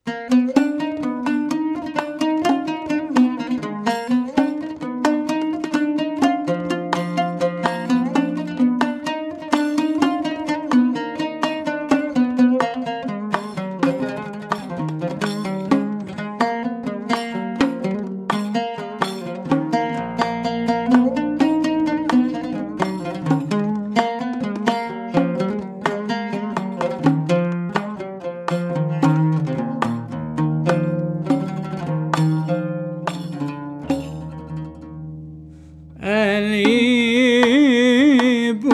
قليب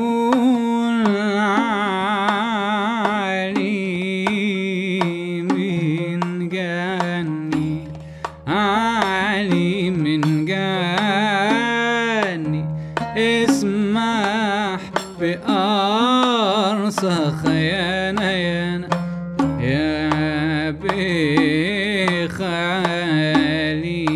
علي من جاني، علي من جاني، اسمح بأرصى خيانة يا بخالي.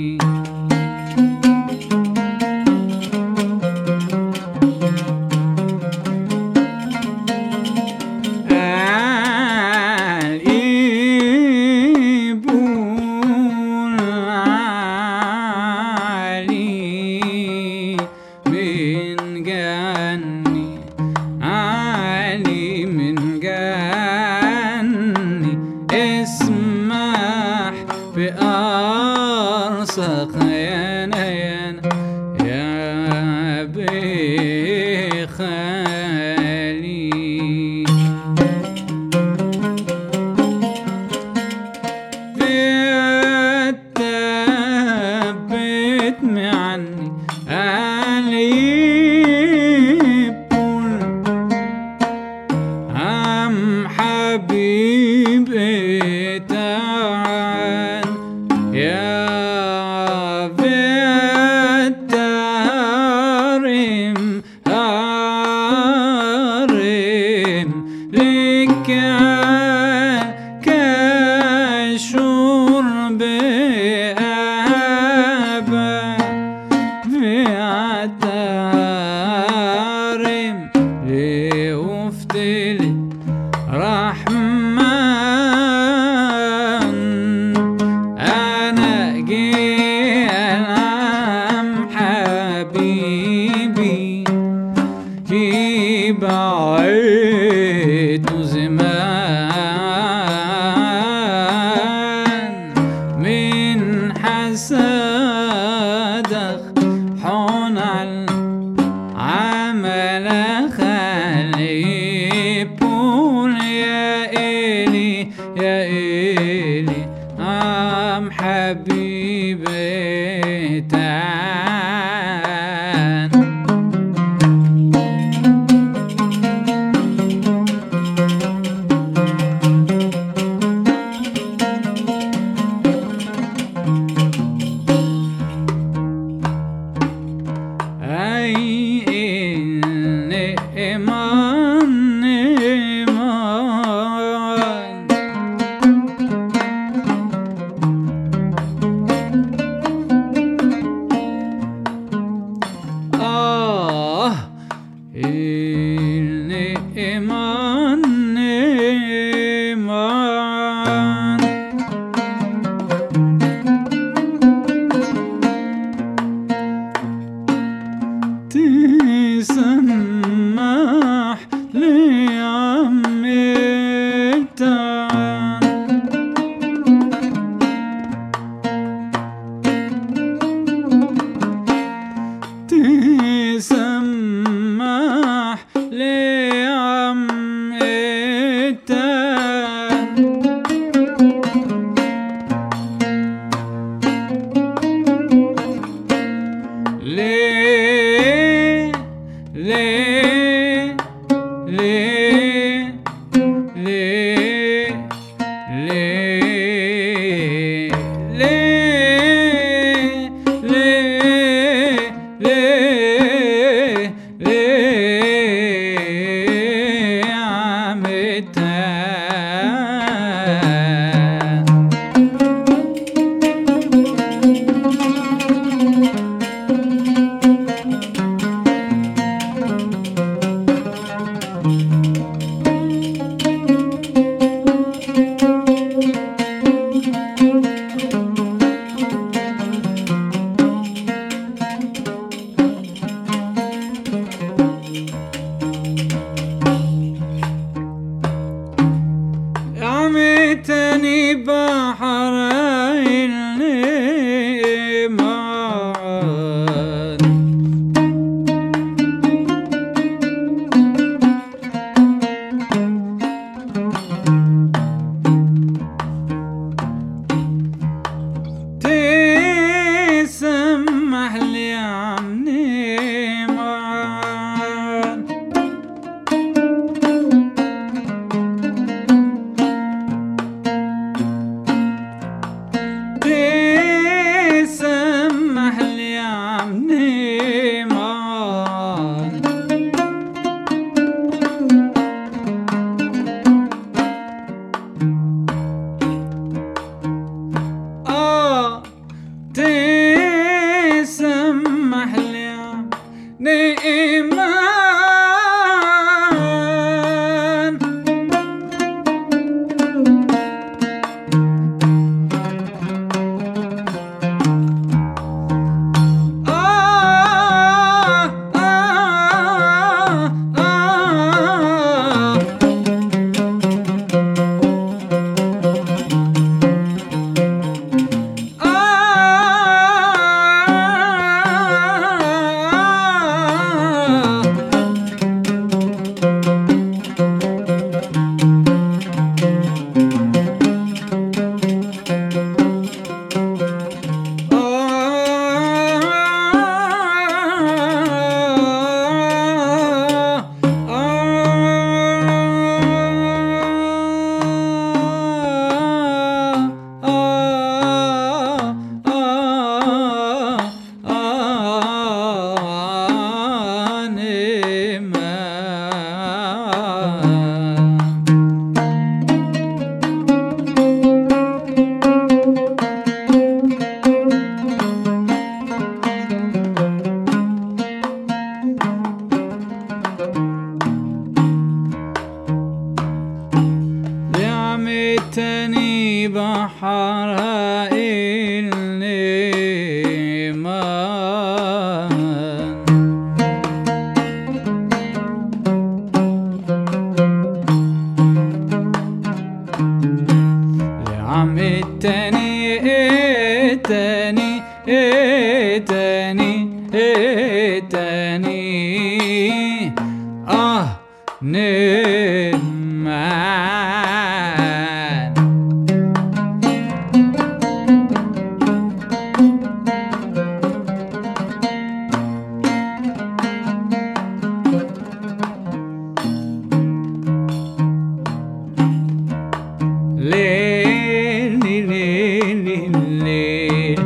علي من جاني، اسمح بأرصى خيانة يا بخالي. بتثبتني عني حبيبي تعال يا بتهرم هرم لك كشرب أبا بيعترم ليفتلي رحمن. أنا جيلهم حبيبي بعيد زمان من حسدك حون عمل خليبون يا إلي يا إلي عم حبيبي تعال. أي إيمان إيمان إيمان إيمان تسمح لي عمي تعال تسمح لي عمي تعال ليتني بحرين معاً تسمح لي عني معاً تسمح لي عني معاً تسمح لي عني معاً لعمتني بحر النيمان لعمتني اتني نيمان ليل ليل ليل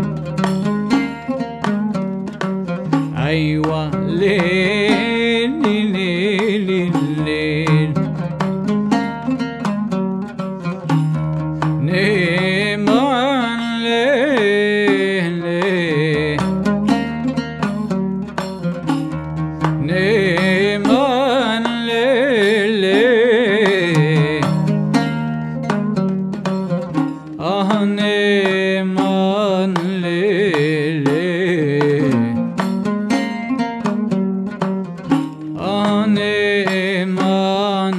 أيوة ليل ليل ليل نيمان ليل ليل نيمان ليل ليل نيمان ليل ليل نيمان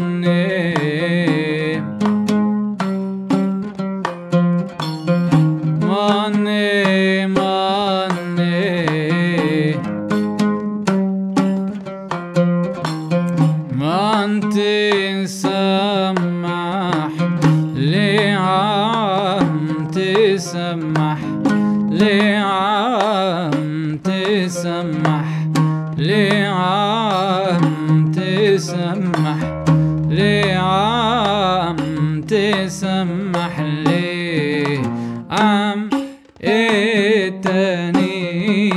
من تسمح لعم تسمح لعم تسمح لعم تسمح لعم تسمح لي عم اتني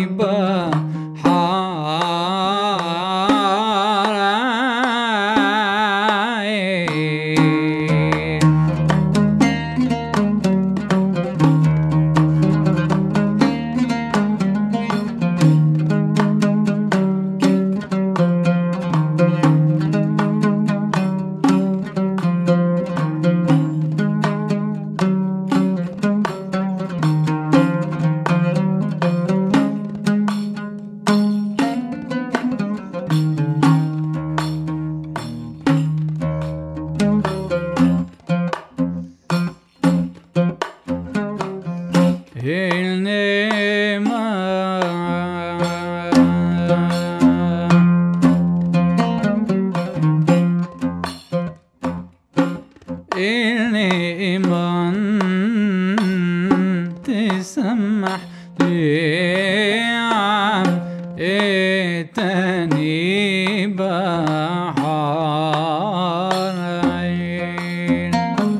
النيمان تسمح لي عم اتاني بحار عين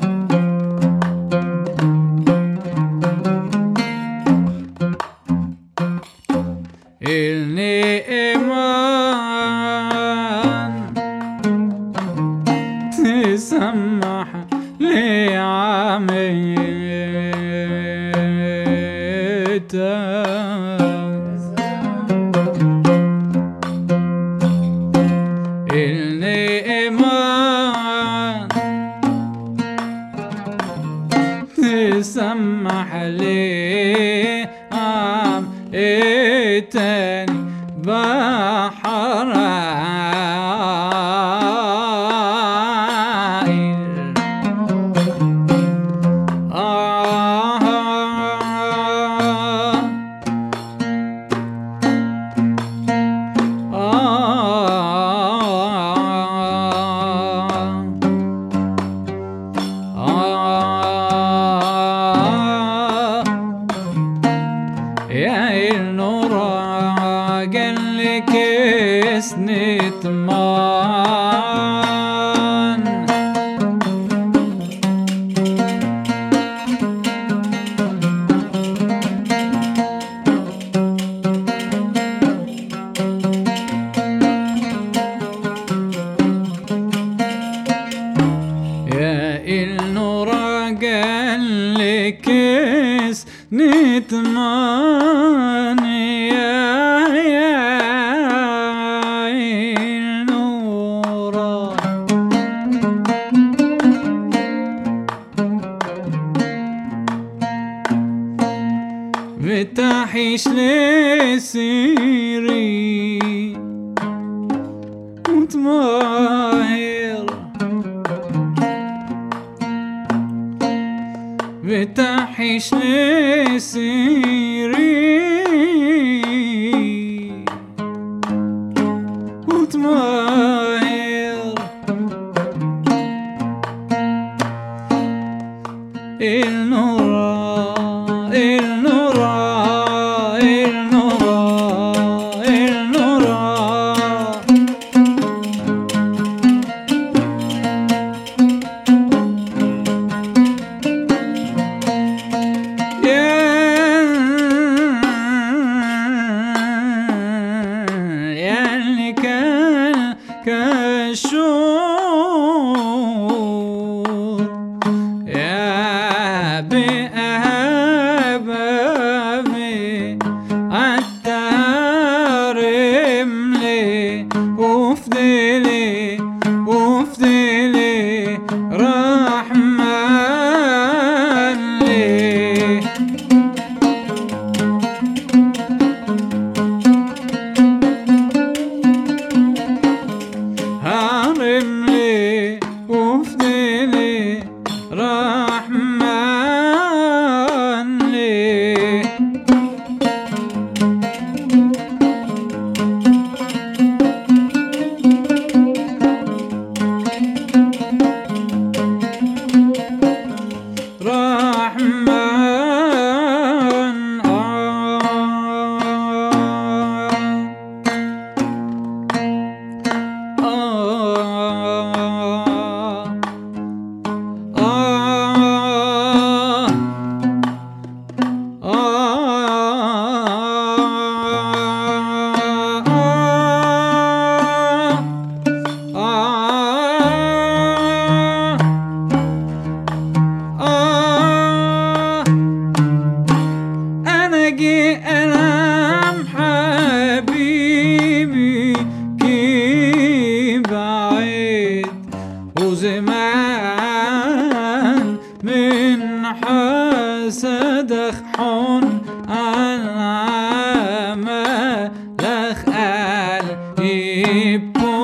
النيمان تسمح لي عم النيمان تسمح لي عم اتاني بحر يا النور قال لك نتمان يا النور قال لك نتمان يا النور بتحيش لسيري متماهر بتحيش لسيري متماهر النورا النورا النورا النورا اللي كان كالشور يا بأهبابي التهرم لي وفدلي وفدلي رحمن لي هرم لي وفدلي رحمن لي رحمن أنا جي أنام حبيبي كي بعيد وزمان من حسد خحون على عملك قال يبكون